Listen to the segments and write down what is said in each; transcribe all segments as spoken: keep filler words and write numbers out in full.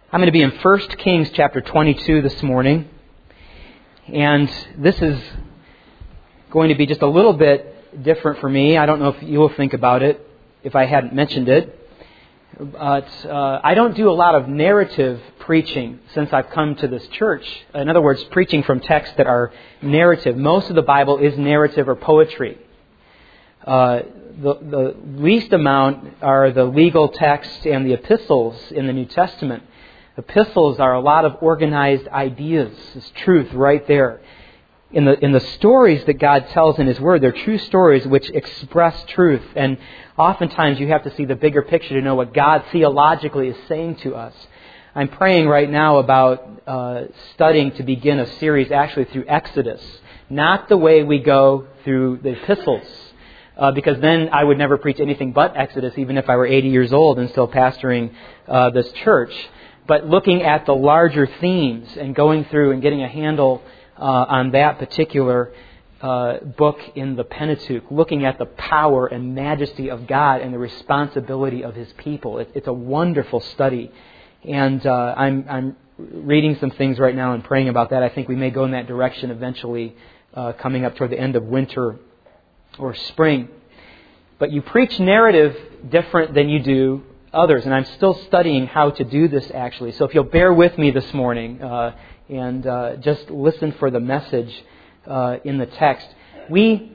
I'm going to be in First Kings chapter twenty-two this morning. And this is going to be just a little bit different for me. I don't know if you'll think about it if I hadn't mentioned it. But uh, I don't do a lot of narrative preaching since I've come to this church. In other words, preaching from texts that are narrative. Most of the Bible is narrative or poetry. Uh, the, the least amount are the legal texts and the epistles in the New Testament. Epistles are a lot of organized ideas. It's truth right there. In the in the stories that God tells in His Word, they're true stories which express truth. And oftentimes you have to see the bigger picture to know what God theologically is saying to us. I'm praying right now about uh, studying to begin a series actually through Exodus. Not the way we go through the epistles. Uh, because then I would never preach anything but Exodus, even if I were eighty years old and still pastoring uh, this church. But looking at the larger themes and going through and getting a handle uh, on that particular uh, book in the Pentateuch, looking at the power and majesty of God and the responsibility of His people. It, it's a wonderful study. And uh, I'm, I'm reading some things right now and praying about that. I think we may go in that direction eventually uh, coming up toward the end of winter or spring. But you preach narrative different than you do others, and I'm still studying how to do this actually. So if you'll bear with me this morning uh, and uh, just listen for the message uh, in the text. We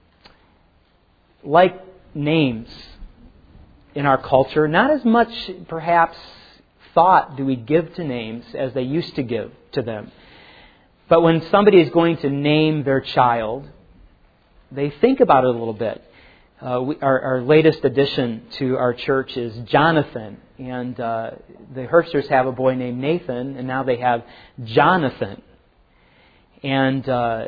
like names in our culture. Not as much perhaps thought do we give to names as they used to give to them. But when somebody is going to name their child, they think about it a little bit. Uh, we, our, our latest addition to our church is Jonathan. And uh, the Herbsters have a boy named Nathan, and now they have Jonathan. And uh,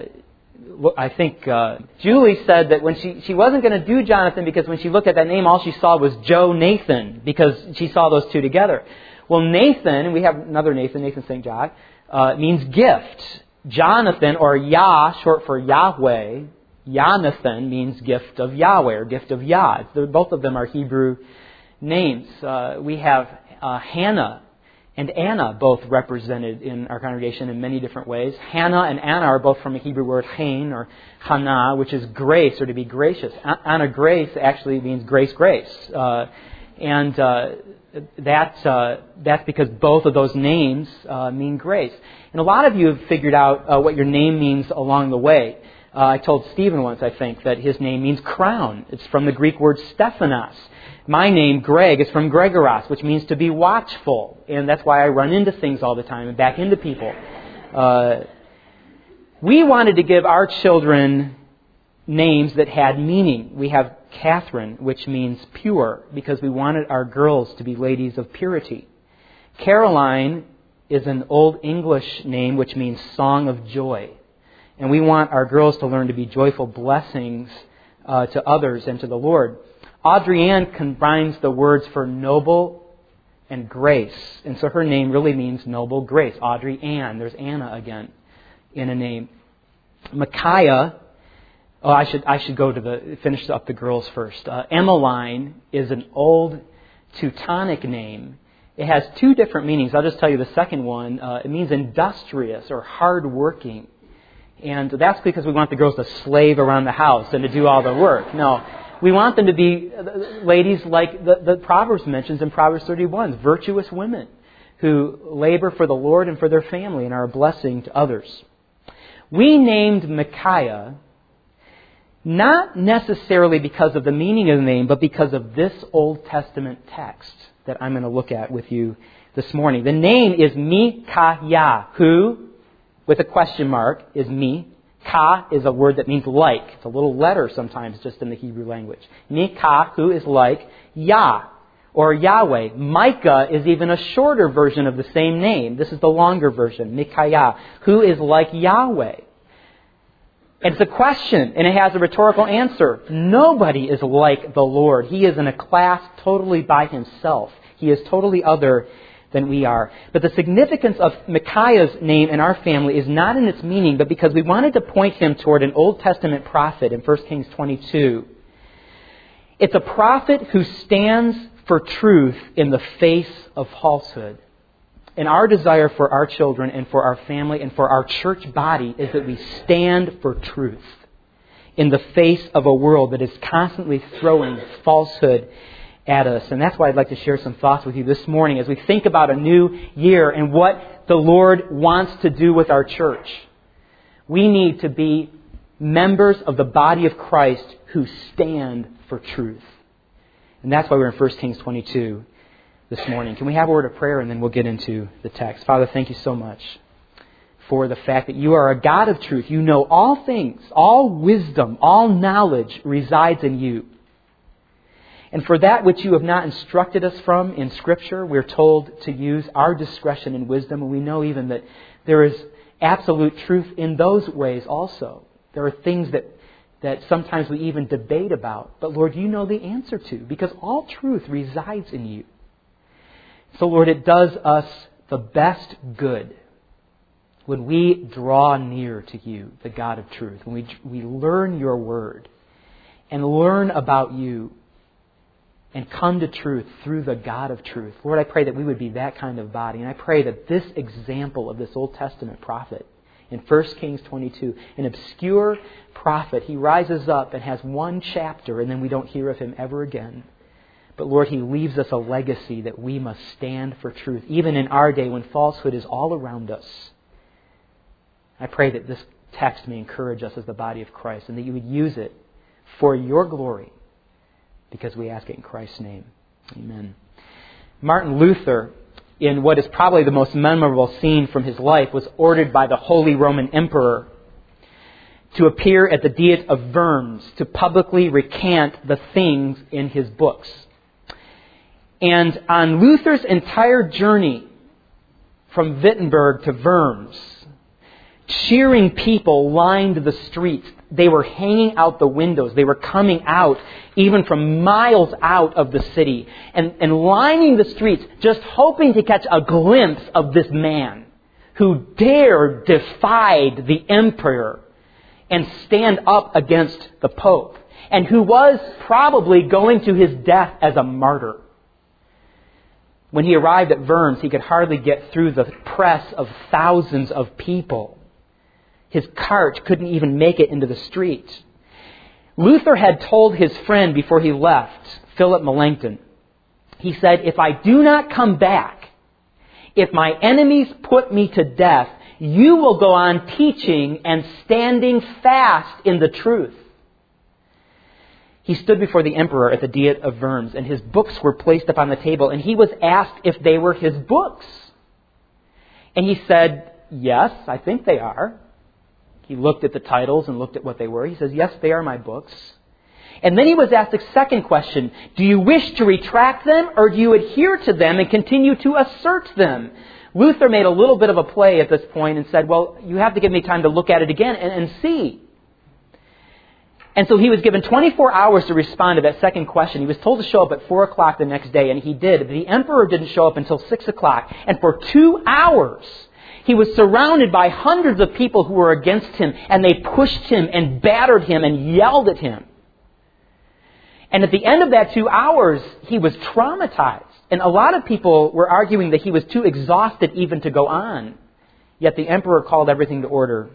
I think uh, Julie said that when she, she wasn't going to do Jonathan because when she looked at that name, all she saw was Joe Nathan because she saw those two together. Well, Nathan, and we have another Nathan, Nathan Saint John, uh, means gift. Jonathan, or Yah, short for Yahweh, Jonathan means gift of Yahweh or gift of Yah. Both of them are Hebrew names. Uh, we have uh, Hannah and Anna both represented in our congregation in many different ways. Hannah and Anna are both from a Hebrew word chen or chana, which is grace or to be gracious. Anna Grace actually means grace, grace. Uh, and uh, that, uh, that's because both of those names uh, mean grace. And a lot of you have figured out uh, what your name means along the way. Uh, I told Stephen once, I think, that his name means crown. It's from the Greek word Stephanos. My name, Greg, is from Gregoros, which means to be watchful. And that's why I run into things all the time and back into people. Uh, we wanted to give our children names that had meaning. We have Catherine, which means pure, because we wanted our girls to be ladies of purity. Caroline is an Old English name, which means song of joy. And we want our girls to learn to be joyful blessings uh, to others and to the Lord. Audrey-Ann combines the words for noble and grace. And so her name really means noble grace. Audrey-Ann. There's Anna again in a name. Micaiah. Oh, I should I should go to the finish up the girls first. Uh, Emmeline is an old Teutonic name. It has two different meanings. I'll just tell you the second one. Uh, it means industrious or hardworking. And that's because we want the girls to slave around the house and to do all the work. No, we want them to be ladies like the, the Proverbs mentions in Proverbs thirty-one, virtuous women who labor for the Lord and for their family and are a blessing to others. We named Micaiah not necessarily because of the meaning of the name, but because of this Old Testament text that I'm going to look at with you this morning. The name is Micaiah, who, with a question mark, is me. Ka is a word that means like. It's a little letter sometimes just in the Hebrew language. Mika, who is like Yah or Yahweh. Micah is even a shorter version of the same name. This is the longer version. Micaiah, who is like Yahweh. It's a question, and it has a rhetorical answer. Nobody is like the Lord. He is in a class totally by Himself. He is totally other than we are. But the significance of Micaiah's name in our family is not in its meaning, but because we wanted to point him toward an Old Testament prophet in First Kings twenty-two. It's a prophet who stands for truth in the face of falsehood. and our desire for our children and for our family and for our church body is that we stand for truth in the face of a world that is constantly throwing falsehood at us. And that's why I'd like to share some thoughts with you this morning as we think about a new year and what the Lord wants to do with our church. We need to be members of the body of Christ who stand for truth. And that's why we're in First Kings twenty-two this morning. Can we have a word of prayer and then we'll get into the text. Father, thank you so much for the fact that you are a God of truth. You know all things, all wisdom, all knowledge resides in you. And for that which you have not instructed us from in Scripture, we're told to use our discretion and wisdom. And we know even that there is absolute truth in those ways also. There are things that, that sometimes we even debate about. But Lord, you know the answer to, because all truth resides in you. So Lord, it does us the best good when we draw near to you, the God of truth, when we, we learn your word and learn about you and come to truth through the God of truth. Lord, I pray that we would be that kind of body. And I pray that this example of this Old Testament prophet in First Kings twenty-two, an obscure prophet, he rises up and has one chapter and then we don't hear of him ever again. But Lord, he leaves us a legacy that we must stand for truth, even in our day when falsehood is all around us. I pray that this text may encourage us as the body of Christ and that you would use it for your glory, because we ask it in Christ's name. Amen. Martin Luther, in what is probably the most memorable scene from his life, was ordered by the Holy Roman Emperor to appear at the Diet of Worms to publicly recant the things in his books. And on Luther's entire journey from Wittenberg to Worms, cheering people lined the streets. They were hanging out the windows. They were coming out even from miles out of the city and, and lining the streets, just hoping to catch a glimpse of this man who dared defy the emperor and stand up against the Pope, and who was probably going to his death as a martyr. When he arrived at Worms, he could hardly get through the press of thousands of people. His cart couldn't even make it into the street. Luther had told his friend before he left, Philip Melanchthon, he said, "If I do not come back, if my enemies put me to death, you will go on teaching and standing fast in the truth." He stood before the emperor at the Diet of Worms, and his books were placed upon the table, and he was asked if they were his books. And he said, "Yes, I think they are." He looked at the titles and looked at what they were. He says, "Yes, they are my books." And then he was asked a second question. "Do you wish to retract them, or do you adhere to them and continue to assert them?" Luther made a little bit of a play at this point and said, "Well, you have to give me time to look at it again and, and see." And so he was given twenty-four hours to respond to that second question. He was told to show up at four o'clock the next day, and he did. But the emperor didn't show up until six o'clock. And for two hours, he was surrounded by hundreds of people who were against him, and they pushed him and battered him and yelled at him. And at the end of that two hours, he was traumatized. And a lot of people were arguing that he was too exhausted even to go on. Yet the emperor called everything to order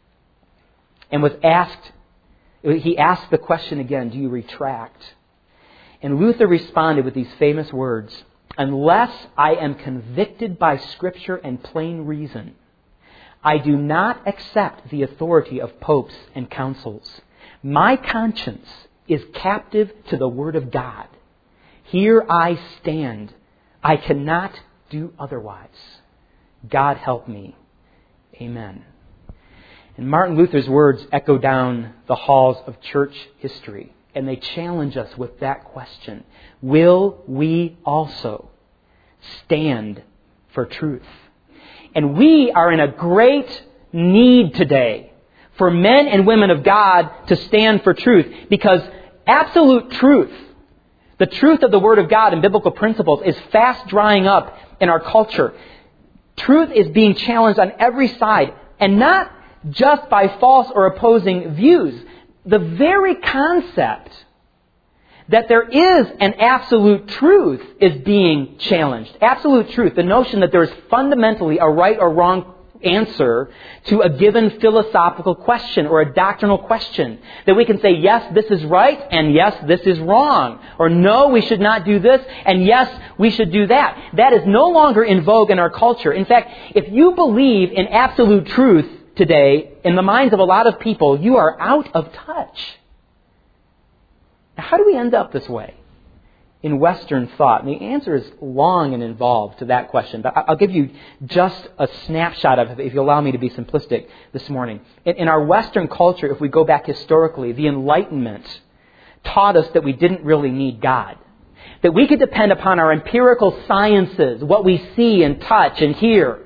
and was asked, he asked the question again, "Do you retract?" And Luther responded with these famous words, "Unless I am convicted by Scripture and plain reason, I do not accept the authority of popes and councils. My conscience is captive to the Word of God. Here I stand. I cannot do otherwise. God help me. Amen." And Martin Luther's words echo down the halls of church history, and they challenge us with that question. Will we also stand for truth? And we are in a great need today for men and women of God to stand for truth, because absolute truth, the truth of the Word of God and biblical principles, is fast drying up in our culture. Truth is being challenged on every side, and not just by false or opposing views. The very concept that there is an absolute truth is being challenged. Absolute truth, the notion that there is fundamentally a right or wrong answer to a given philosophical question or a doctrinal question. That we can say, yes, this is right, and yes, this is wrong. Or no, we should not do this, and yes, we should do that. That is no longer in vogue in our culture. In fact, if you believe in absolute truth today, in the minds of a lot of people, you are out of touch. Now, how do we end up this way in Western thought? And the answer is long and involved to that question. But I'll give you just a snapshot of it, if you allow me to be simplistic this morning. In, in our Western culture, if we go back historically, the Enlightenment taught us that we didn't really need God. That we could depend upon our empirical sciences, what we see and touch and hear,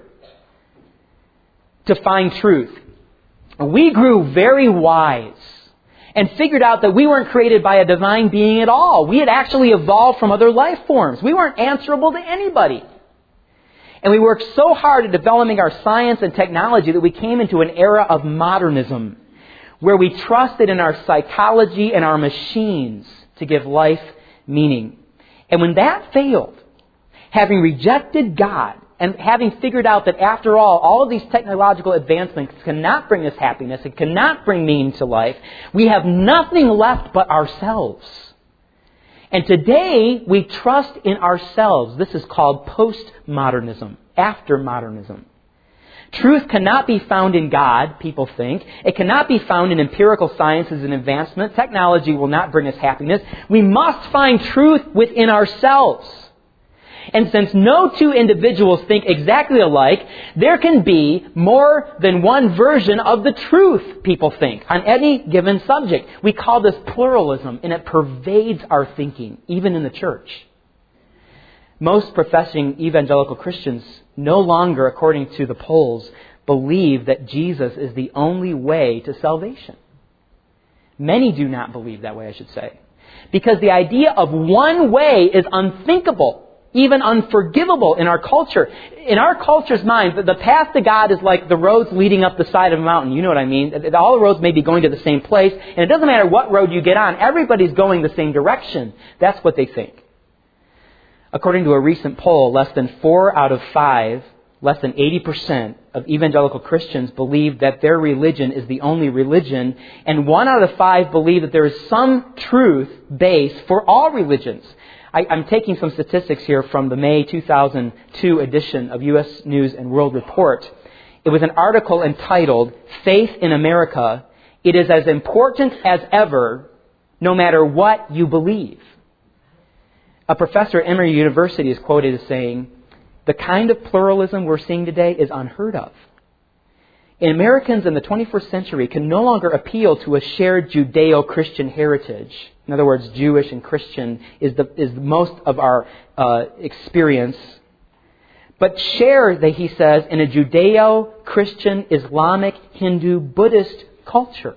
to find truth. We grew very wise and figured out that we weren't created by a divine being at all. We had actually evolved from other life forms. We weren't answerable to anybody. And we worked so hard at developing our science and technology that we came into an era of modernism, where we trusted in our psychology and our machines to give life meaning. And when that failed, having rejected God, and having figured out that after all, all of these technological advancements cannot bring us happiness, it cannot bring meaning to life, we have nothing left but ourselves. And today, we trust in ourselves. This is called postmodernism, after-modernism. Truth cannot be found in God, people think. It cannot be found in empirical sciences and advancement. Technology will not bring us happiness. We must find truth within ourselves. And since no two individuals think exactly alike, there can be more than one version of the truth, people think, on any given subject. We call this pluralism, and it pervades our thinking, even in the church. Most professing evangelical Christians no longer, according to the polls, believe that Jesus is the only way to salvation. Many do not believe that way, I should say. Because the idea of one way is unthinkable. Even unforgivable in our culture. In our culture's mind, the path to God is like the roads leading up the side of a mountain. You know what I mean? All the roads may be going to the same place, and it doesn't matter what road you get on. Everybody's going the same direction. That's what they think. According to a recent poll, less than four out of five, less than eighty percent of evangelical Christians believe that their religion is the only religion, and one out of five believe that there is some truth base for all religions. I, I'm taking some statistics here from the May two thousand two edition of U S News and World Report. It was an article entitled, "Faith in America, It is as important as ever, no matter what you believe." A professor at Emory University is quoted as saying, "The kind of pluralism we're seeing today is unheard of. And Americans in the twenty-first century can no longer appeal to a shared Judeo-Christian heritage." In other words, Jewish and Christian is the is most of our uh, experience. But share, that he says, in a Judeo-Christian, Islamic, Hindu, Buddhist culture.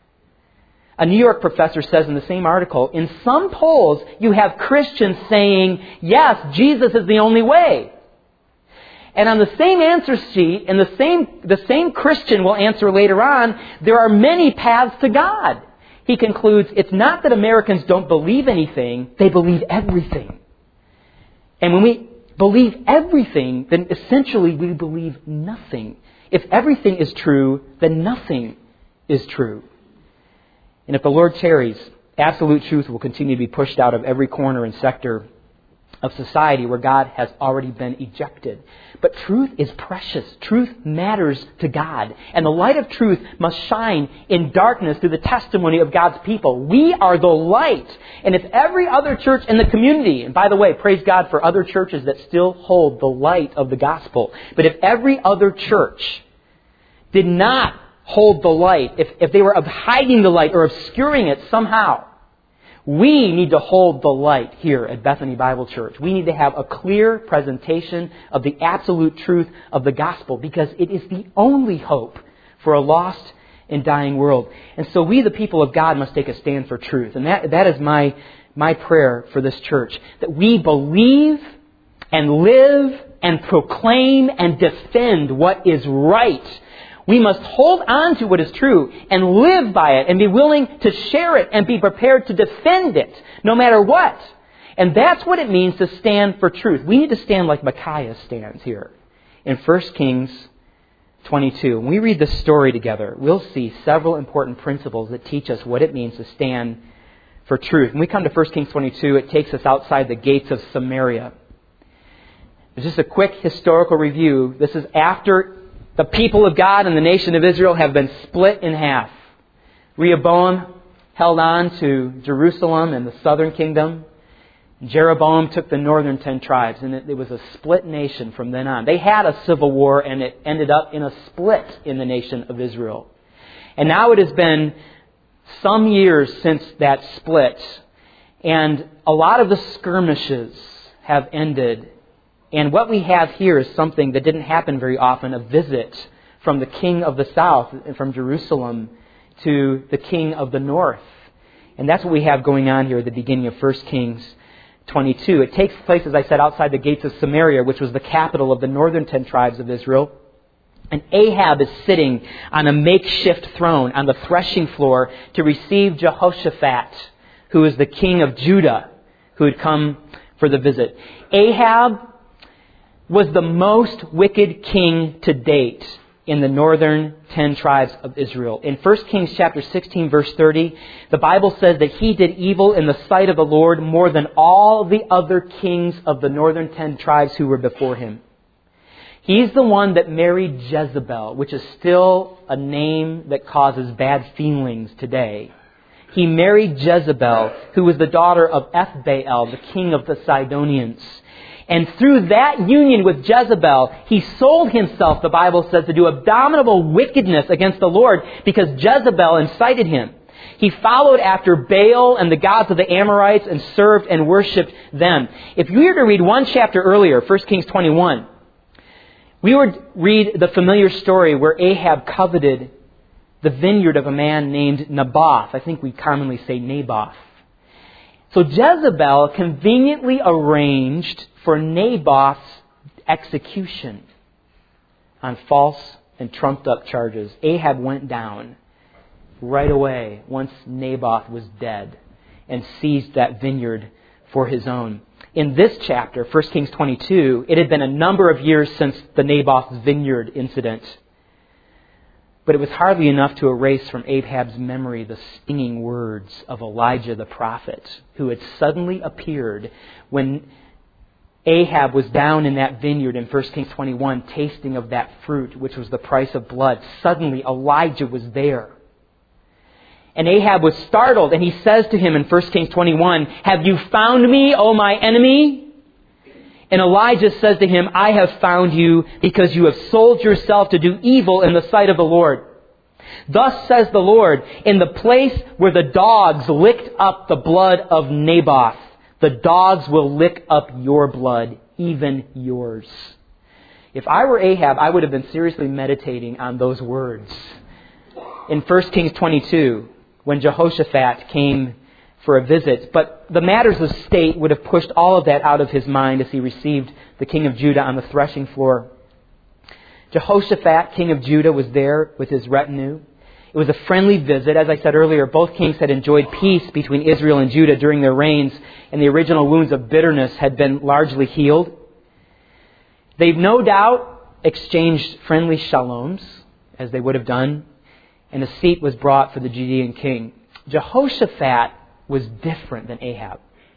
A New York professor says in the same article, in some polls, you have Christians saying, yes, Jesus is the only way. And on the same answer sheet, and the same, the same Christian will answer later on, there are many paths to God. He concludes, it's not that Americans don't believe anything, they believe everything. And when we believe everything, then essentially we believe nothing. If everything is true, then nothing is true. And if the Lord tarries, absolute truth will continue to be pushed out of every corner and sector of society where God has already been ejected. But truth is precious. Truth matters to God. And the light of truth must shine in darkness through the testimony of God's people. We are the light. And if every other church in the community, and by the way, praise God for other churches that still hold the light of the gospel. But if every other church did not hold the light, if, if they were hiding the light or obscuring it somehow, we need to hold the light here at Bethany Bible Church. We need to have a clear presentation of the absolute truth of the gospel, because it is the only hope for a lost and dying world. And so we, the people of God, must take a stand for truth. And that, that is my, my prayer for this church, that we believe and live and proclaim and defend what is right. We must hold on to what is true and live by it and be willing to share it and be prepared to defend it no matter what. And that's what it means to stand for truth. We need to stand like Micaiah stands here in First Kings twenty-two. When we read this story together, we'll see several important principles that teach us what it means to stand for truth. When we come to First Kings twenty-two, it takes us outside the gates of Samaria. It's just a quick historical review. This is after the people of God and the nation of Israel have been split in half. Rehoboam held on to Jerusalem and the southern kingdom. Jeroboam took the northern ten tribes, and it, it was a split nation from then on. They had a civil war, and it ended up in a split in the nation of Israel. And now it has been some years since that split, and a lot of the skirmishes have ended. And what we have here is something that didn't happen very often, a visit from the king of the south, from Jerusalem, to the king of the north. And that's what we have going on here at the beginning of First Kings twenty-two. It takes place, as I said, outside the gates of Samaria, which was the capital of the northern ten tribes of Israel. And Ahab is sitting on a makeshift throne on the threshing floor to receive Jehoshaphat, who is the king of Judah, who had come for the visit. Ahab was the most wicked king to date in the northern ten tribes of Israel. In First Kings chapter sixteen, verse thirty, the Bible says that he did evil in the sight of the Lord more than all the other kings of the northern ten tribes who were before him. He's the one that married Jezebel, which is still a name that causes bad feelings today. He married Jezebel, who was the daughter of Ethbaal, the king of the Sidonians. And through that union with Jezebel, he sold himself, the Bible says, to do abominable wickedness against the Lord because Jezebel incited him. He followed after Baal and the gods of the Amorites and served and worshipped them. If you were to read one chapter earlier, First Kings twenty-one, we would read the familiar story where Ahab coveted the vineyard of a man named Naboth. I think we commonly say Naboth. So Jezebel conveniently arranged for Naboth's execution on false and trumped up charges. Ahab went down right away once Naboth was dead and seized that vineyard for his own. In this chapter, First Kings twenty-two, it had been a number of years since the Naboth's vineyard incident. But it was hardly enough to erase from Ahab's memory the stinging words of Elijah the prophet, who had suddenly appeared when Ahab was down in that vineyard in First Kings twenty-one, tasting of that fruit, which was the price of blood. Suddenly, Elijah was there. And Ahab was startled, and he says to him in First Kings twenty-one, "Have you found me, O my enemy?" And Elijah says to him, "I have found you because you have sold yourself to do evil in the sight of the Lord. Thus says the Lord, in the place where the dogs licked up the blood of Naboth, the dogs will lick up your blood, even yours." If I were Ahab, I would have been seriously meditating on those words. In First Kings twenty-two, when Jehoshaphat came for a visit, but the matters of state would have pushed all of that out of his mind as he received the king of Judah on the threshing floor. Jehoshaphat, king of Judah, was there with his retinue. It was a friendly visit. As I said earlier, both kings had enjoyed peace between Israel and Judah during their reigns, and the original wounds of bitterness had been largely healed. They've no doubt exchanged friendly shaloms, as they would have done, and a seat was brought for the Judean king. Jehoshaphat was different than Ahab.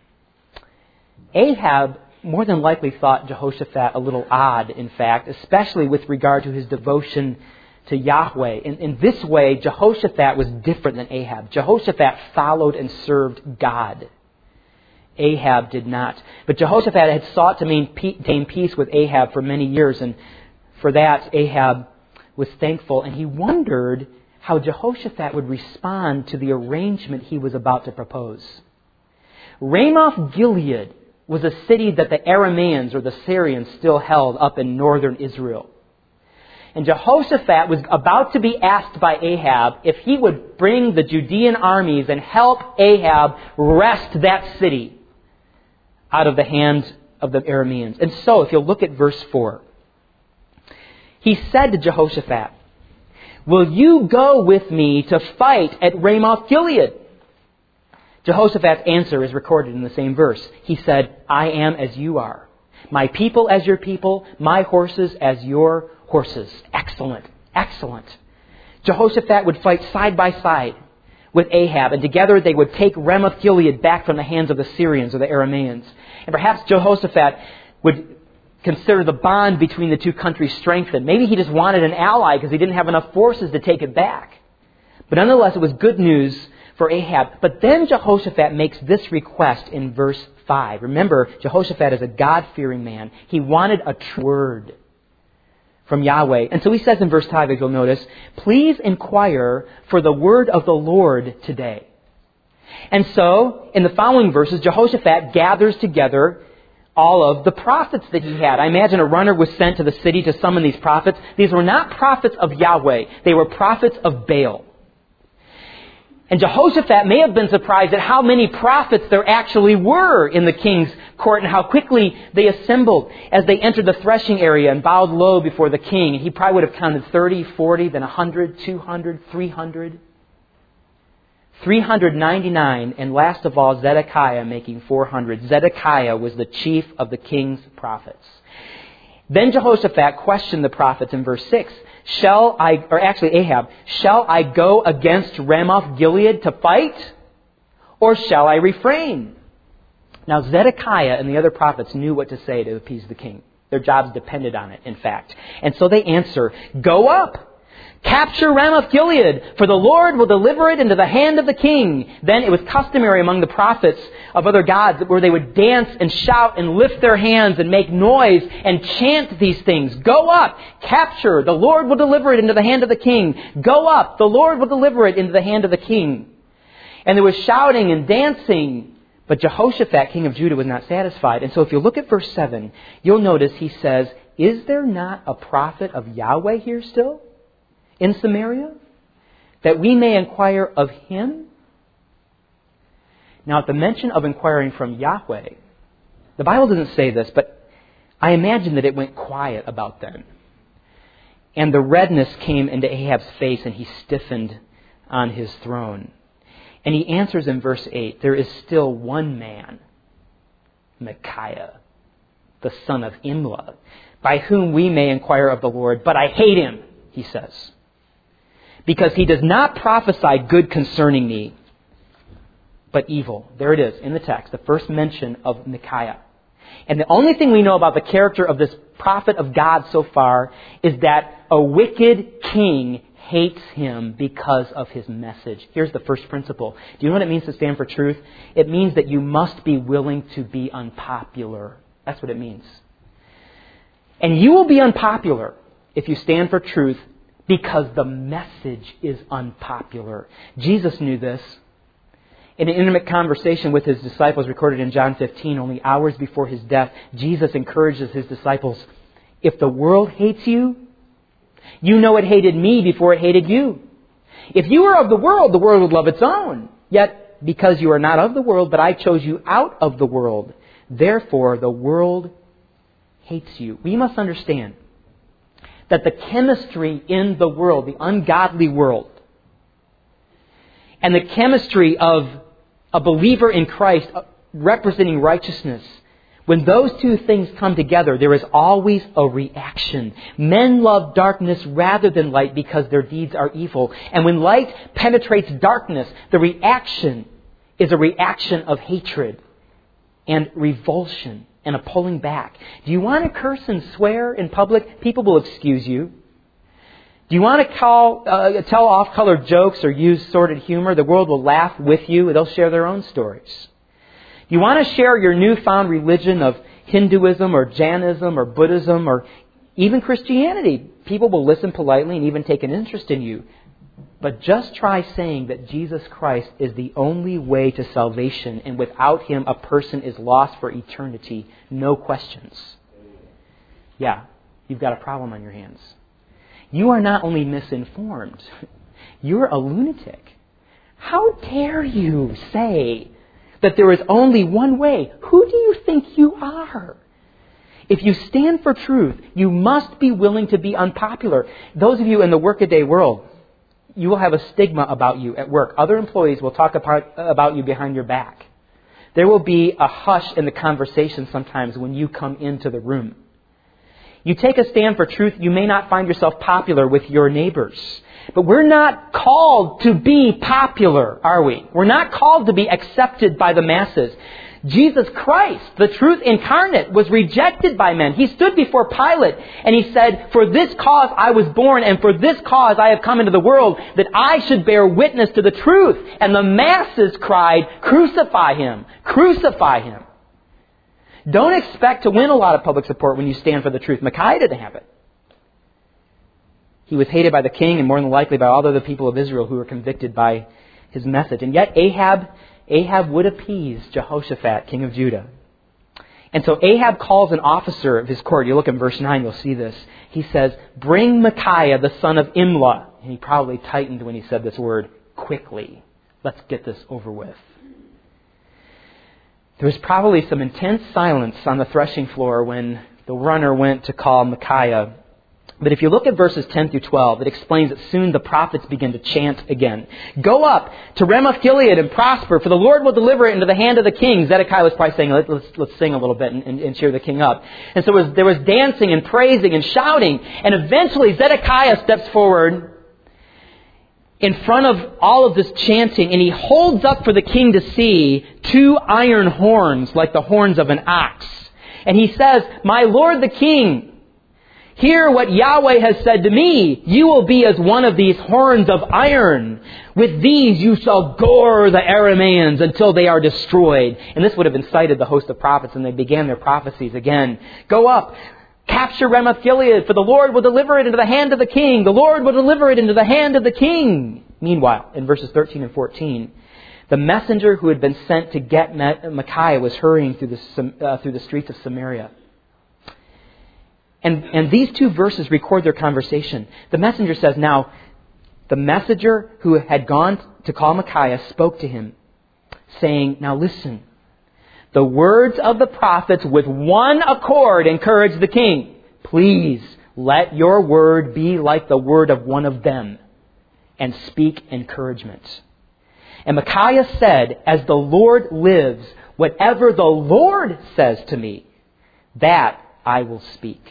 Ahab more than likely thought Jehoshaphat a little odd, in fact, especially with regard to his devotion to Yahweh. In, in this way, Jehoshaphat was different than Ahab. Jehoshaphat followed and served God. Ahab did not. But Jehoshaphat had sought to maintain peace with Ahab for many years, and for that Ahab was thankful, and he wondered how Jehoshaphat would respond to the arrangement he was about to propose. Ramoth Gilead was a city that the Arameans or the Syrians still held up in northern Israel. And Jehoshaphat was about to be asked by Ahab if he would bring the Judean armies and help Ahab wrest that city out of the hands of the Arameans. And so, if you'll look at verse four, he said to Jehoshaphat, will you go with me to fight at Ramoth Gilead? Jehoshaphat's answer is recorded in the same verse. He said, I am as you are. My people as your people, my horses as your horses. Excellent, excellent. Jehoshaphat would fight side by side with Ahab, and together they would take Ramoth Gilead back from the hands of the Syrians or the Arameans. And perhaps Jehoshaphat would consider the bond between the two countries strengthened. Maybe he just wanted an ally because he didn't have enough forces to take it back. But nonetheless, it was good news for Ahab. But then Jehoshaphat makes this request in verse five. Remember, Jehoshaphat is a God-fearing man. He wanted a true word from Yahweh. And so he says in verse five, as you'll notice, please inquire for the word of the Lord today. And so, in the following verses, Jehoshaphat gathers together all of the prophets that he had. I imagine a runner was sent to the city to summon these prophets. These were not prophets of Yahweh. They were prophets of Baal. And Jehoshaphat may have been surprised at how many prophets there actually were in the king's court and how quickly they assembled as they entered the threshing area and bowed low before the king. And he probably would have counted thirty, forty, then one hundred, two hundred, three hundred. three hundred ninety-nine, and last of all, Zedekiah making four hundred. Zedekiah was the chief of the king's prophets. Then Jehoshaphat questioned the prophets in verse six. Shall I, or actually Ahab, shall I go against Ramoth Gilead to fight? Or shall I refrain? Now Zedekiah and the other prophets knew what to say to appease the king. Their jobs depended on it, in fact. And so they answer, go up! Capture Ramoth Gilead, for the Lord will deliver it into the hand of the king. Then it was customary among the prophets of other gods where they would dance and shout and lift their hands and make noise and chant these things. Go up, capture, the Lord will deliver it into the hand of the king. Go up, the Lord will deliver it into the hand of the king. And there was shouting and dancing. But Jehoshaphat, king of Judah, was not satisfied. And so if you look at verse seven, you'll notice he says, is there not a prophet of Yahweh here still? In Samaria, that we may inquire of him? Now, at the mention of inquiring from Yahweh, the Bible doesn't say this, but I imagine that it went quiet about then. And the redness came into Ahab's face, and he stiffened on his throne. And he answers in verse eight, there is still one man, Micaiah, the son of Imlah, by whom we may inquire of the Lord, but I hate him, he says, because he does not prophesy good concerning me, but evil. There it is in the text, the first mention of Micaiah. And the only thing we know about the character of this prophet of God so far is that a wicked king hates him because of his message. Here's the first principle. Do you know what it means to stand for truth? It means that you must be willing to be unpopular. That's what it means. And you will be unpopular if you stand for truth, because the message is unpopular. Jesus knew this. In an intimate conversation with his disciples recorded in John fifteen, only hours before his death, Jesus encourages his disciples, if the world hates you, you know it hated me before it hated you. If you were of the world, the world would love its own. Yet, because you are not of the world, but I chose you out of the world, therefore the world hates you. We must understand that the chemistry in the world, the ungodly world, and the chemistry of a believer in Christ representing righteousness, when those two things come together, there is always a reaction. Men love darkness rather than light because their deeds are evil. And when light penetrates darkness, the reaction is a reaction of hatred and revulsion and a pulling back. Do you want to curse and swear in public? People will excuse you. Do you want to call, uh, tell off-color jokes or use sordid humor? The world will laugh with you. They'll share their own stories. Do you want to share your newfound religion of Hinduism or Jainism or Buddhism or even Christianity? People will listen politely and even take an interest in you. But just try saying that Jesus Christ is the only way to salvation, and without Him a person is lost for eternity. No questions. Yeah, you've got a problem on your hands. You are not only misinformed, you're a lunatic. How dare you say that there is only one way? Who do you think you are? If you stand for truth, you must be willing to be unpopular. Those of you in the workaday world, you will have a stigma about you at work. Other employees will talk about, about you behind your back. There will be a hush in the conversation sometimes when you come into the room. You take a stand for truth, you may not find yourself popular with your neighbors. But we're not called to be popular, are we? We're not called to be accepted by the masses. Jesus Christ, the truth incarnate, was rejected by men. He stood before Pilate and he said, "For this cause I was born, and for this cause I have come into the world, that I should bear witness to the truth." And the masses cried, "Crucify him! Crucify him!" Don't expect to win a lot of public support when you stand for the truth. Micaiah didn't have it. He was hated by the king and more than likely by all the other people of Israel who were convicted by his message. And yet Ahab, Ahab would appease Jehoshaphat, king of Judah. And so Ahab calls an officer of his court. You look in verse nine, you'll see this. He says, "Bring Micaiah, the son of Imlah." And he probably tightened when he said this word, "quickly. Let's get this over with." There was probably some intense silence on the threshing floor when the runner went to call Micaiah. But if you look at verses ten through twelve, it explains that soon the prophets begin to chant again. "Go up to Ramoth Gilead and prosper, for the Lord will deliver it into the hand of the king." Zedekiah was probably saying, let's, let's, let's sing a little bit and, and, and cheer the king up. And so it was, there was dancing and praising and shouting. And eventually Zedekiah steps forward in front of all of this chanting, and he holds up for the king to see two iron horns like the horns of an ox. And he says, "My lord the king, hear what Yahweh has said to me. You will be as one of these horns of iron. With these you shall gore the Arameans until they are destroyed." And this would have incited the host of prophets, and they began their prophecies again. "Go up, capture Ramoth Gilead, for the Lord will deliver it into the hand of the king. The Lord will deliver it into the hand of the king." Meanwhile, in verses thirteen and fourteen, the messenger who had been sent to get Micaiah was hurrying through the, uh, through the streets of Samaria. And, and these two verses record their conversation. The messenger says, "Now, the messenger who had gone to call Micaiah spoke to him, saying, 'Now listen, the words of the prophets with one accord encourage the king. Please let your word be like the word of one of them, and speak encouragement.' And Micaiah said, 'As the Lord lives, whatever the Lord says to me, that I will speak.'"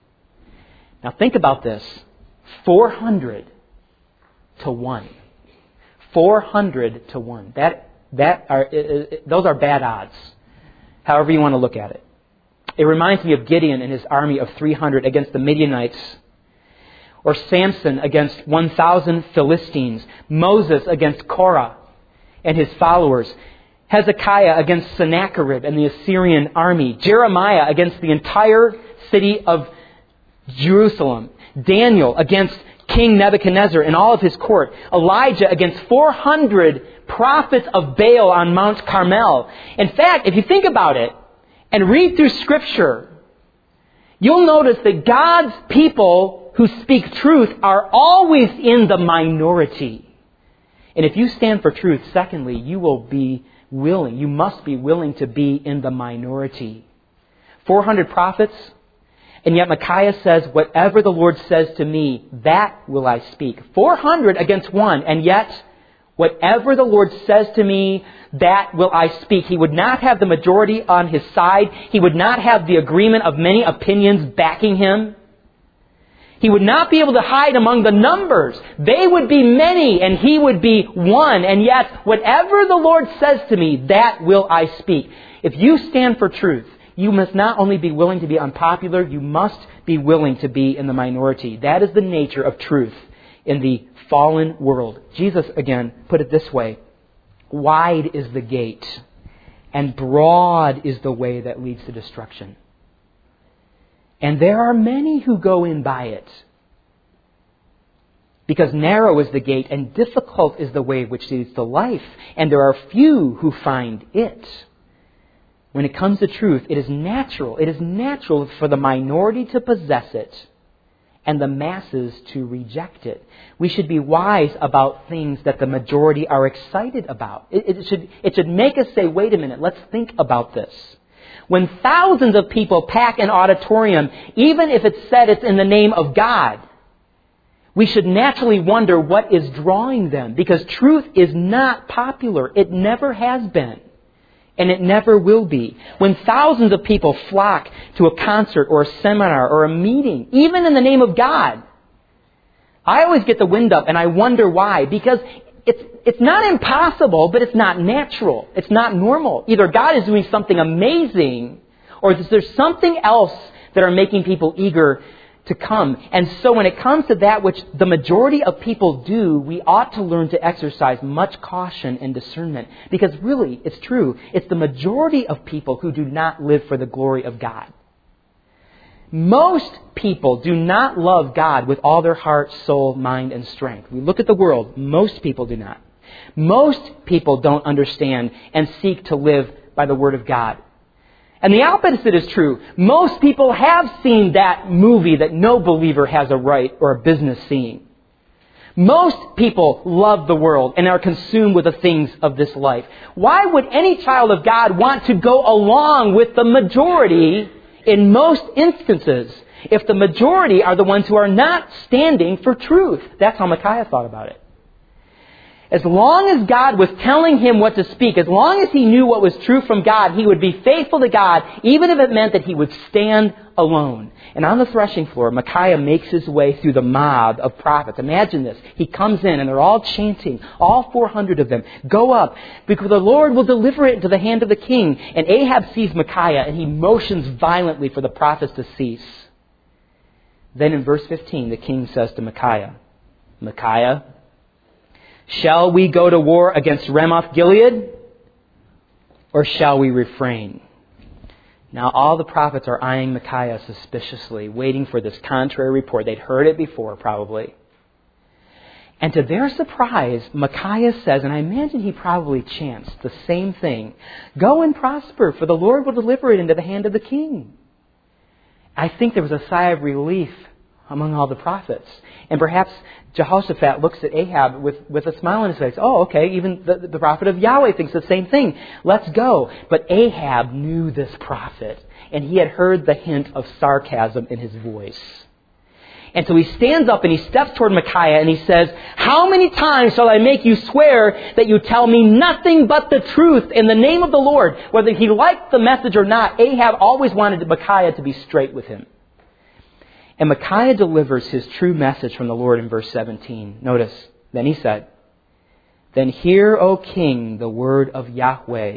Now think about this. four hundred to one. four hundred to one. That, that are, it, it, those are bad odds, however you want to look at it. It reminds me of Gideon and his army of three hundred against the Midianites, or Samson against one thousand Philistines, Moses against Korah and his followers, Hezekiah against Sennacherib and the Assyrian army, Jeremiah against the entire city of Jerusalem, Daniel against King Nebuchadnezzar and all of his court, Elijah against four hundred prophets of Baal on Mount Carmel. In fact, if you think about it and read through Scripture, you'll notice that God's people who speak truth are always in the minority. And if you stand for truth, secondly, you will be willing, you must be willing to be in the minority. four hundred prophets. And yet Micaiah says, "Whatever the Lord says to me, that will I speak." four hundred against one. And yet, whatever the Lord says to me, that will I speak. He would not have the majority on his side. He would not have the agreement of many opinions backing him. He would not be able to hide among the numbers. They would be many and he would be one. And yet, whatever the Lord says to me, that will I speak. If you stand for truth, you must not only be willing to be unpopular, you must be willing to be in the minority. That is the nature of truth in the fallen world. Jesus, again, put it this way: "Wide is the gate, and broad is the way that leads to destruction. And there are many who go in by it. Because narrow is the gate, and difficult is the way which leads to life, and there are few who find it." When it comes to truth, it is natural. It is natural for the minority to possess it and the masses to reject it. We should be wise about things that the majority are excited about. It, it, should, it should make us say, wait a minute, let's think about this. When thousands of people pack an auditorium, even if it's said it's in the name of God, we should naturally wonder what is drawing them, because truth is not popular. It never has been. And it never will be. When thousands of people flock to a concert or a seminar or a meeting, even in the name of God, I always get the wind up and I wonder why. Because it's, it's not impossible, but it's not natural. It's not normal. Either God is doing something amazing, or there's something else that are making people eager to come. And so when it comes to that which the majority of people do, we ought to learn to exercise much caution and discernment. Because really, it's true, it's the majority of people who do not live for the glory of God. Most people do not love God with all their heart, soul, mind, and strength. We look at the world, most people do not. Most people don't understand and seek to live by the Word of God. And the opposite is true. Most people have seen that movie that no believer has a right or a business seeing. Most people love the world and are consumed with the things of this life. Why would any child of God want to go along with the majority in most instances if the majority are the ones who are not standing for truth? That's how Micaiah thought about it. As long as God was telling him what to speak, as long as he knew what was true from God, he would be faithful to God, even if it meant that he would stand alone. And on the threshing floor, Micaiah makes his way through the mob of prophets. Imagine this. He comes in and they're all chanting, all four hundred of them, go up, because the Lord will deliver it into the hand of the king. And Ahab sees Micaiah and he motions violently for the prophets to cease. Then in verse fifteen, the king says to Micaiah, Micaiah, shall we go to war against Ramoth Gilead, or shall we refrain? Now all the prophets are eyeing Micaiah suspiciously, waiting for this contrary report. They'd heard it before, probably. And to their surprise, Micaiah says, and I imagine he probably chants the same thing, go and prosper, for the Lord will deliver it into the hand of the king. I think there was a sigh of relief among all the prophets. And perhaps Jehoshaphat looks at Ahab with, with a smile on his face. Oh, okay, even the, the prophet of Yahweh thinks the same thing. Let's go. But Ahab knew this prophet, and he had heard the hint of sarcasm in his voice. And so he stands up and he steps toward Micaiah and he says, how many times shall I make you swear that you tell me nothing but the truth in the name of the Lord? Whether he liked the message or not, Ahab always wanted Micaiah to be straight with him. And Micaiah delivers his true message from the Lord in verse seventeen. Notice, then he said, then hear, O king, the word of Yahweh.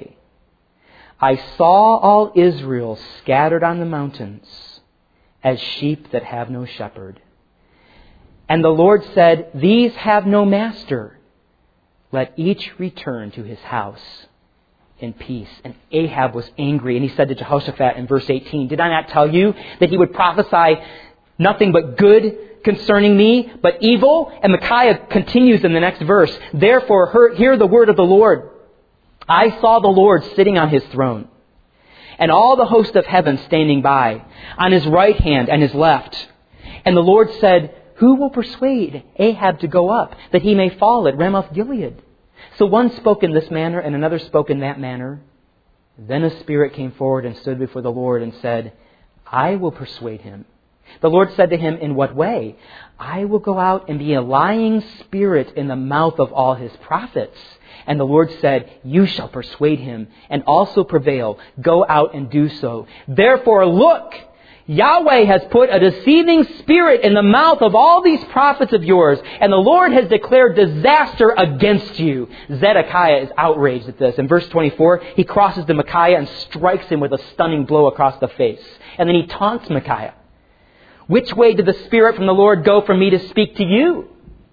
I saw all Israel scattered on the mountains as sheep that have no shepherd. And the Lord said, these have no master. Let each return to his house in peace. And Ahab was angry, and he said to Jehoshaphat in verse eighteen, did I not tell you that he would prophesy nothing but good concerning me, but evil? And Micaiah continues in the next verse, therefore hear the word of the Lord. I saw the Lord sitting on his throne, and all the host of heaven standing by, on his right hand and his left. And the Lord said, who will persuade Ahab to go up, that he may fall at Ramoth Gilead? So one spoke in this manner, and another spoke in that manner. Then a spirit came forward and stood before the Lord and said, I will persuade him. The Lord said to him, in what way? I will go out and be a lying spirit in the mouth of all his prophets. And the Lord said, you shall persuade him and also prevail. Go out and do so. Therefore, look, Yahweh has put a deceiving spirit in the mouth of all these prophets of yours, and the Lord has declared disaster against you. Zedekiah is outraged at this. In verse twenty-four, he crosses to Micaiah and strikes him with a stunning blow across the face. And then he taunts Micaiah. Which way did the Spirit from the Lord go for me to speak to you?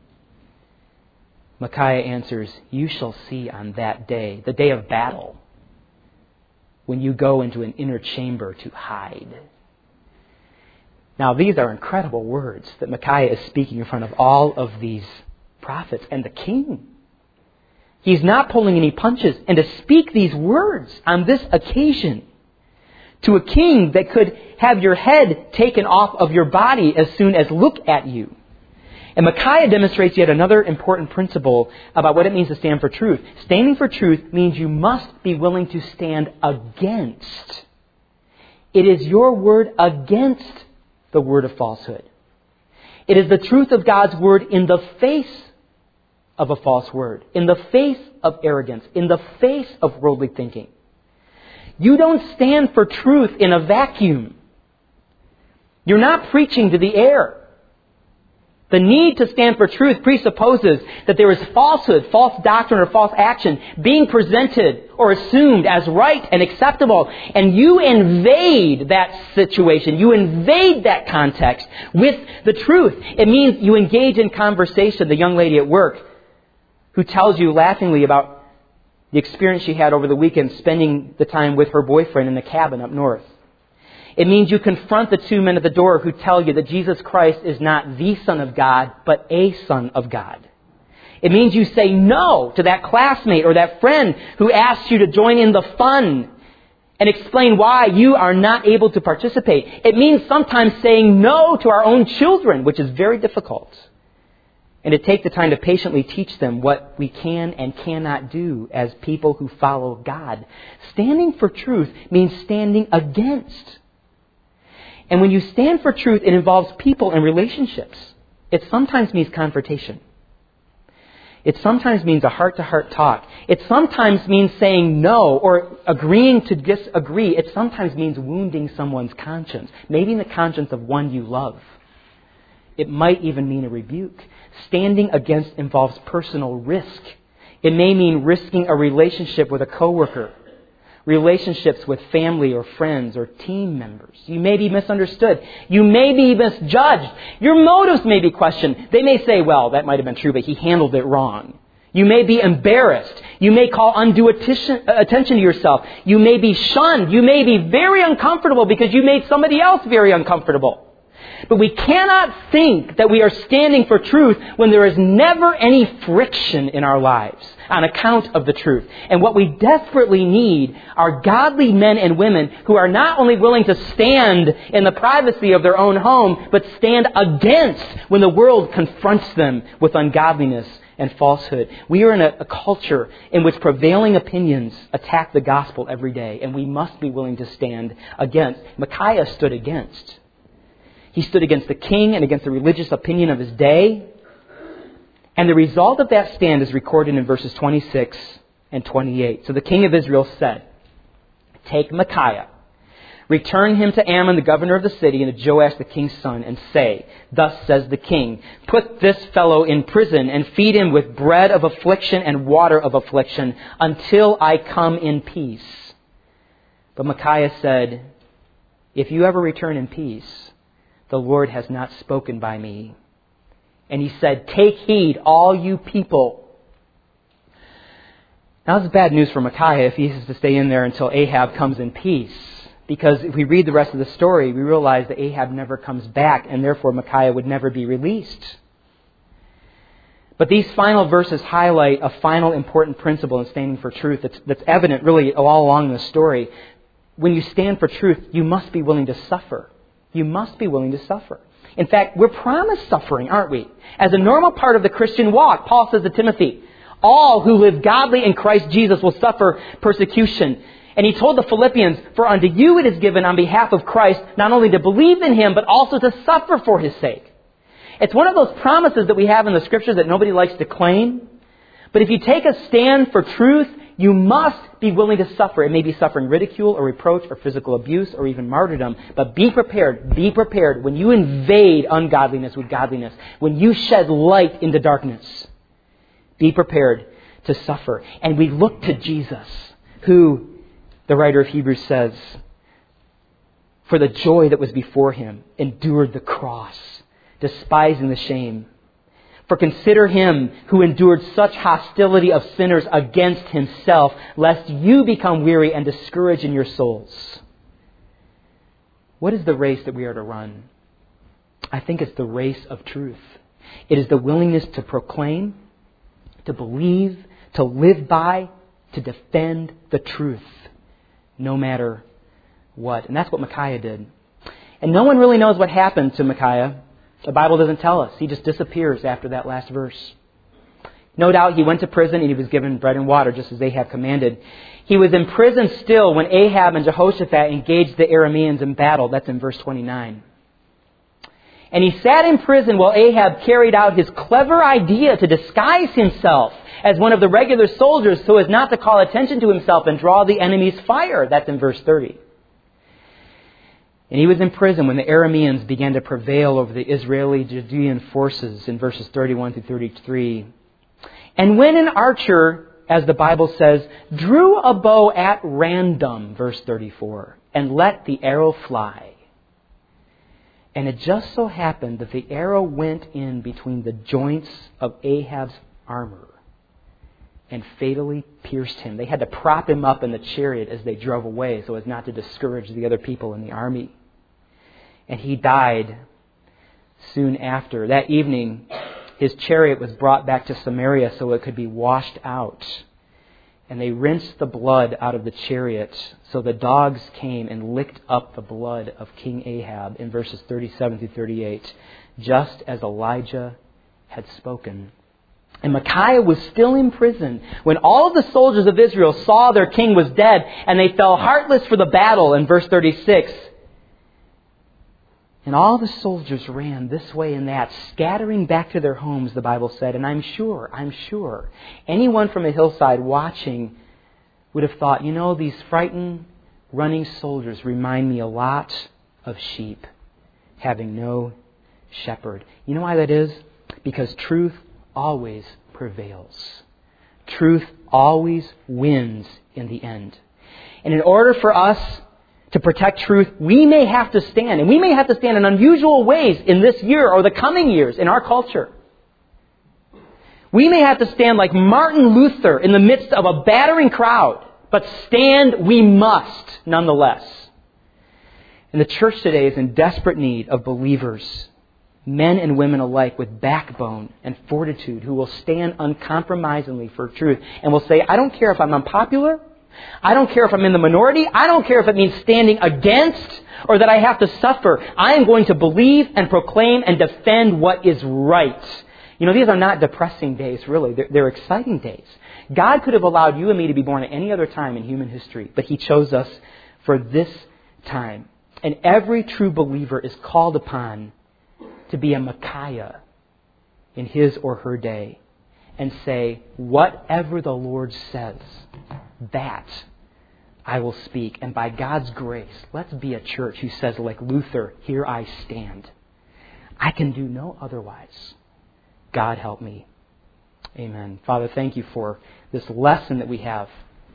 Micaiah answers, you shall see on that day, the day of battle, when you go into an inner chamber to hide. Now, these are incredible words that Micaiah is speaking in front of all of these prophets and the king. He's not pulling any punches. And to speak these words on this occasion to a king that could have your head taken off of your body as soon as look at you. And Micaiah demonstrates yet another important principle about what it means to stand for truth. Standing for truth means you must be willing to stand against. It is your word against the word of falsehood. It is the truth of God's word in the face of a false word, in the face of arrogance, in the face of worldly thinking. You don't stand for truth in a vacuum. You're not preaching to the air. The need to stand for truth presupposes that there is falsehood, false doctrine, or false action being presented or assumed as right and acceptable. And you invade that situation. You invade that context with the truth. It means you engage in conversation. The young lady at work who tells you laughingly about the experience she had over the weekend spending the time with her boyfriend in the cabin up north. It means you confront the two men at the door who tell you that Jesus Christ is not the Son of God, but a Son of God. It means you say no to that classmate or that friend who asks you to join in the fun and explain why you are not able to participate. It means sometimes saying no to our own children, which is very difficult. And to take the time to patiently teach them what we can and cannot do as people who follow God. Standing for truth means standing against. And when you stand for truth, it involves people and relationships. It sometimes means confrontation. It sometimes means a heart-to-heart talk. It sometimes means saying no or agreeing to disagree. It sometimes means wounding someone's conscience, maybe the conscience of one you love. It might even mean a rebuke. Standing against involves personal risk. It may mean risking a relationship with a coworker, relationships with family or friends or team members. You may be misunderstood. You may be misjudged. Your motives may be questioned. They may say, well, that might have been true, but he handled it wrong. You may be embarrassed. You may call undue attention to yourself. You may be shunned. You may be very uncomfortable because you made somebody else very uncomfortable. But we cannot think that we are standing for truth when there is never any friction in our lives on account of the truth. And what we desperately need are godly men and women who are not only willing to stand in the privacy of their own home, but stand against when the world confronts them with ungodliness and falsehood. We are in a, a culture in which prevailing opinions attack the gospel every day, and we must be willing to stand against. Micaiah stood against. He stood against the king and against the religious opinion of his day. And the result of that stand is recorded in verses twenty-six and twenty-eight. So the king of Israel said, take Micaiah, return him to Ammon, the governor of the city, and to Joash, the king's son, and say, thus says the king, put this fellow in prison and feed him with bread of affliction and water of affliction until I come in peace. But Micaiah said, if you ever return in peace, the Lord has not spoken by me. And he said, take heed, all you people. Now this is bad news for Micaiah if he has to stay in there until Ahab comes in peace. Because if we read the rest of the story, we realize that Ahab never comes back, and therefore Micaiah would never be released. But these final verses highlight a final important principle in standing for truth that's, that's evident really all along the story. When you stand for truth, you must be willing to suffer. You must be willing to suffer. In fact, we're promised suffering, aren't we? As a normal part of the Christian walk, Paul says to Timothy, all who live godly in Christ Jesus will suffer persecution. And he told the Philippians, for unto you it is given on behalf of Christ, not only to believe in him, but also to suffer for his sake. It's one of those promises that we have in the Scriptures that nobody likes to claim. But if you take a stand for truth, you must be willing to suffer. It may be suffering ridicule or reproach or physical abuse or even martyrdom. But be prepared, be prepared when you invade ungodliness with godliness, when you shed light into darkness. Be prepared to suffer. And we look to Jesus, who, the writer of Hebrews says, for the joy that was before him, endured the cross, despising the shame. For consider him who endured such hostility of sinners against himself, lest you become weary and discouraged in your souls. What is the race that we are to run? I think it's the race of truth. It is the willingness to proclaim, to believe, to live by, to defend the truth, no matter what. And that's what Micaiah did. And no one really knows what happened to Micaiah. The Bible doesn't tell us. He just disappears after that last verse. No doubt he went to prison and he was given bread and water just as Ahab commanded. He was in prison still when Ahab and Jehoshaphat engaged the Arameans in battle. That's in verse twenty-nine. And he sat in prison while Ahab carried out his clever idea to disguise himself as one of the regular soldiers so as not to call attention to himself and draw the enemy's fire. That's in verse thirty. And he was in prison when the Arameans began to prevail over the Israeli Judean forces in verses thirty-one through thirty-three. And when an archer, as the Bible says, drew a bow at random, verse thirty-four, and let the arrow fly. And it just so happened that the arrow went in between the joints of Ahab's armor and fatally pierced him. They had to prop him up in the chariot as they drove away so as not to discourage the other people in the army. And he died soon after. That evening, his chariot was brought back to Samaria so it could be washed out. And they rinsed the blood out of the chariot. So the dogs came and licked up the blood of King Ahab in verses thirty-seven through thirty-eight, just as Elijah had spoken. And Micaiah was still in prison when all of the soldiers of Israel saw their king was dead, and they fell heartless for the battle in verse thirty-six. And all the soldiers ran this way and that, scattering back to their homes, the Bible said. And I'm sure, I'm sure, anyone from a hillside watching would have thought, you know, these frightened, running soldiers remind me a lot of sheep having no shepherd. You know why that is? Because truth always prevails. Truth always wins in the end. And in order for us to protect truth, we may have to stand, and we may have to stand in unusual ways in this year or the coming years in our culture. We may have to stand like Martin Luther in the midst of a battering crowd, but stand we must nonetheless. And the church today is in desperate need of believers, men and women alike, with backbone and fortitude, who will stand uncompromisingly for truth and will say, I don't care if I'm unpopular, I don't care if I'm in the minority. I don't care if it means standing against or that I have to suffer. I am going to believe and proclaim and defend what is right. You know, these are not depressing days, really. They're, they're exciting days. God could have allowed you and me to be born at any other time in human history, but He chose us for this time. And every true believer is called upon to be a Micaiah in his or her day and say, whatever the Lord says, that I will speak. And by God's grace, let's be a church who says, like Luther, here I stand. I can do no otherwise. God help me. Amen. Father, thank you for this lesson that we have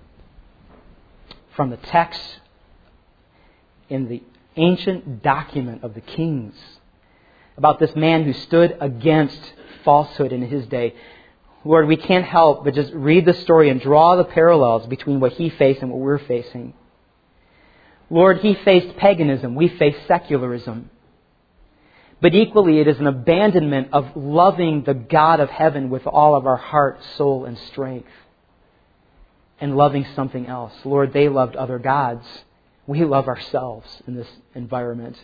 from the text in the ancient document of the Kings about this man who stood against falsehood in his day. Lord, we can't help but just read the story and draw the parallels between what he faced and what we're facing. Lord, he faced paganism. We face secularism. But equally, it is an abandonment of loving the God of heaven with all of our heart, soul, and strength, and loving something else. Lord, they loved other gods. We love ourselves in this environment.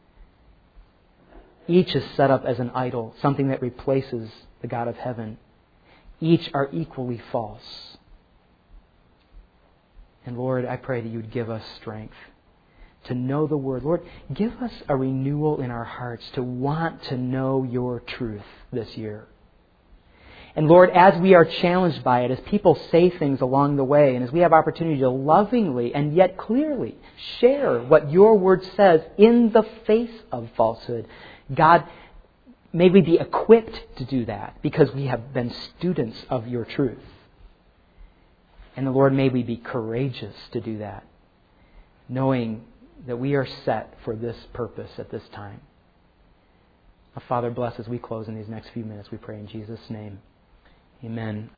Each is set up as an idol, something that replaces the God of heaven. Each are equally false. And Lord, I pray that you would give us strength to know the Word. Lord, give us a renewal in our hearts to want to know your truth this year. And Lord, as we are challenged by it, as people say things along the way, and as we have opportunity to lovingly and yet clearly share what your Word says in the face of falsehood, God, may we be equipped to do that because we have been students of your truth. And the Lord, may we be courageous to do that, knowing that we are set for this purpose at this time. Our Father, bless as we close in these next few minutes, we pray in Jesus' name. Amen.